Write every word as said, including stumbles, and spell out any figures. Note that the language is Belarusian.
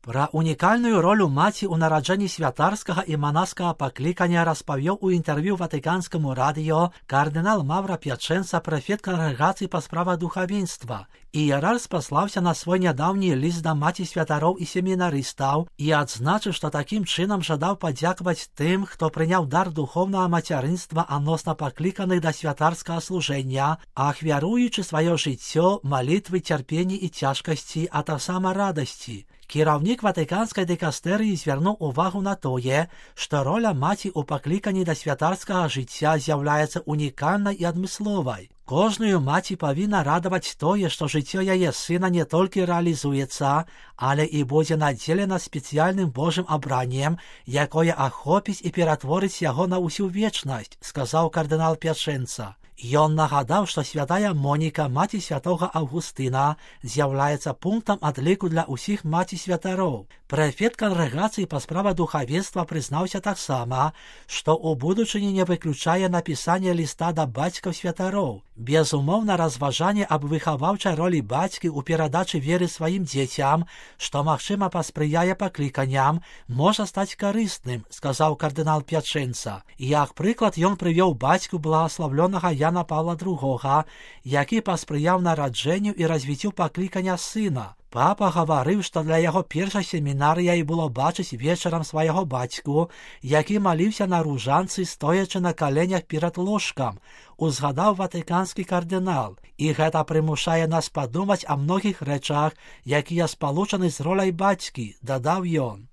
Пра унікальную ролю маці ў нараджэнні святарскага і манаскага паклікання распавёў у інтэрв'ю ватыканскаму радыё кардынал Маўра Пячэнца, прэфект кангрэгацыі па справах духавенства. Іерарх спаслаўся на свой нядаўні ліст да маці святароў і семінарыстаў і адзначыў, што такім чынам жадаў падзякаваць тым, хто прыняў дар духоўнага мацярынства адносна пакліканых да святарскага служэння, ахвяруючы сваё жыццё, малітвы, цярпенні і цяжкасці, а таксама радасці. Кіраўнік ватыканскай дыкастэрыі звярнуў увагу на тое, што роля маці ў пакліканні да святарскага жыцця з'яўляецца унікальнай і адмысловай. Кожную маці павінна радаваць тое, што жыццё яе сына не толькі рэалізуецца, але і будзе надзелена спецыяльным Божым абраннем, якое ахопіць і ператворыць яго на ўсю вечнасць, сказаў кардынал Пячэнца. Ён нагадаў, што святая Моніка, маці святога Аўгустына, з'яўляецца пунктам адліку для ўсіх маці святароў. Прэфект кангрэгацыі па справах духавенства прызнаўся таксама, што ў будучыні не выключае напісанне ліста да бацькаў святароў. Безумоўна, разважанне аб выхаваўчай ролі бацькі ў перадачы веры сваім дзецям, што, магчыма, паспрыяе пакліканням, можа стаць карысным, сказаў кардынал Пячэнца. Як прыклад ён прывёў бацьку благаславлёнага Яна Паўла другога, які паспрыяў нараджэнню і развіццю паклікання сына. Папа гаварыў, што для яго першай семінарыяй было бачыць вечарам свайго бацьку, які маліўся на ружанцы, стоячы на каленях перад ложкам, узгадаў ватыканскі кардынал. І гэта прымушае нас падумаць о многіх рэчах, якія спалучаны з роляй бацькі, дадаў ён.